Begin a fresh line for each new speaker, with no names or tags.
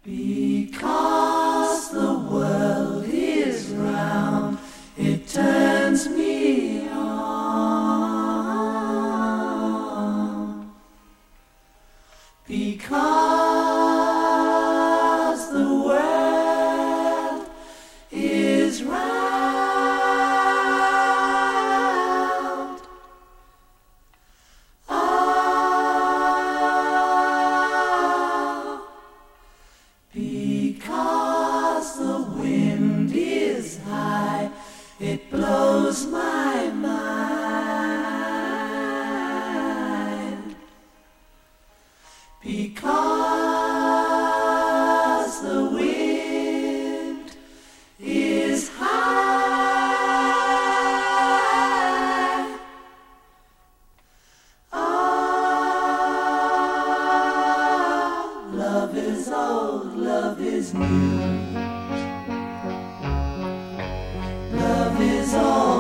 Because the world is round, it turns me on. Because the world is round. Oh, because the wind is high, it blows my mind. Because the wind is high. Oh, love is old, love is new. Love is all.